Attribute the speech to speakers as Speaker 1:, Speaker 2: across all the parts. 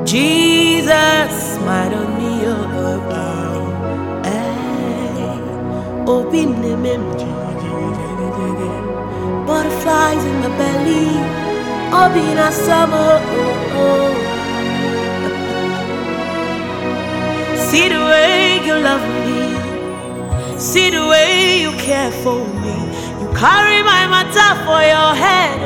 Speaker 1: Jesus, smile on me, open the butterflies in my belly, open a summer. See the way you love me, see the way you care for me. You carry my matter for your head,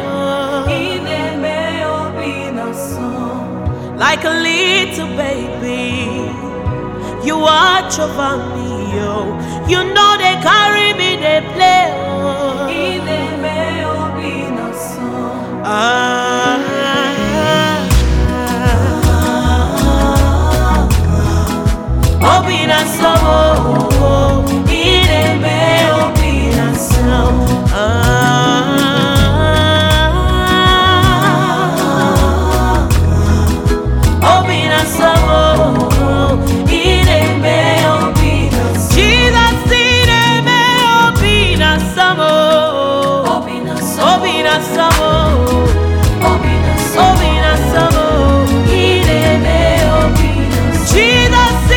Speaker 1: like a little baby. You watch over me, you know they carry me, they play. Obina Samo, Ideme Obina Samo. Obina Samo, Ideme Obina Samo. Jesus, Ideme Obina Samo, Obina Samo, Obina Samo, Ideme Obina Samo. Jesus,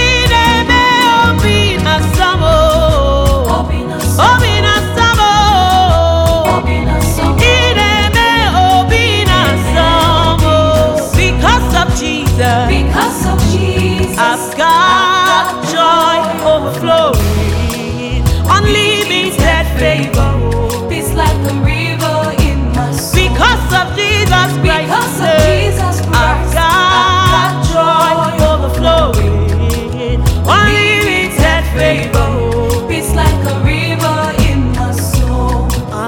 Speaker 1: because of Jesus, I've got joy overflowing, unlimited favor, peace like a river in my soul. Because of Jesus Christ, I've got joy overflowing, unlimited favor, peace like a river in my soul.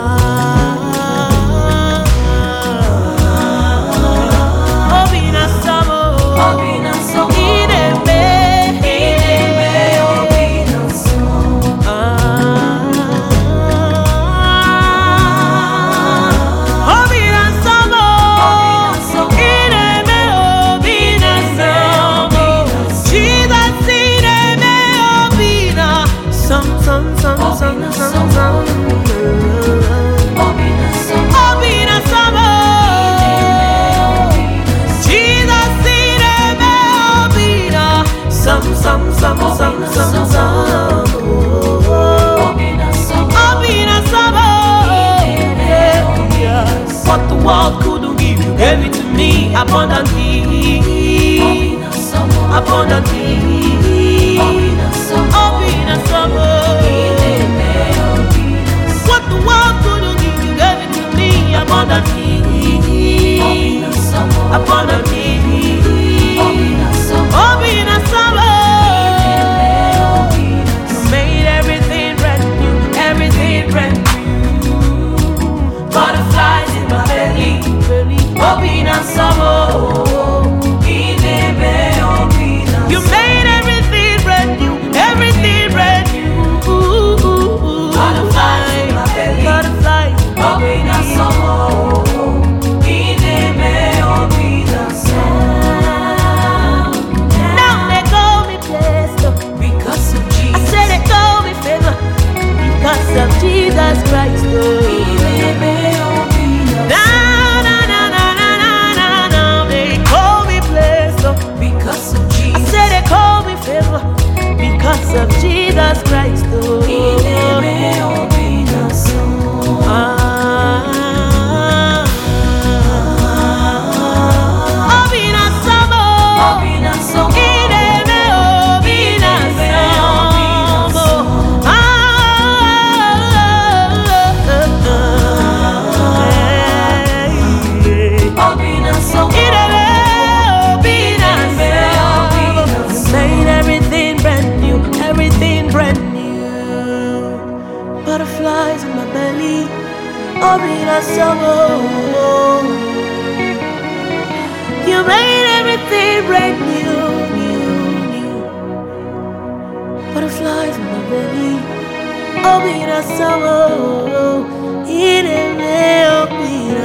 Speaker 1: What the world couldn't give, you gave it to me abundantly, abundantly. What the world couldn't give, you gave it to me abundantly, abundantly. You made everything brand new, everything brand new. Butterflies in my belly, Obina Samo. You made everything brand new, everything brand new. Butterflies in my belly, butterflies, Obina Samo. Now they call me blessed because of Jesus. I said they call me favor because of Jesus Christ. Now they call me blessed because of Jesus. I said they call me favor because of Jesus Christ. Butterflies in my belly, Obina Samo. You made everything brand new, new, new. Butterflies in my belly, Obina Samo. Obina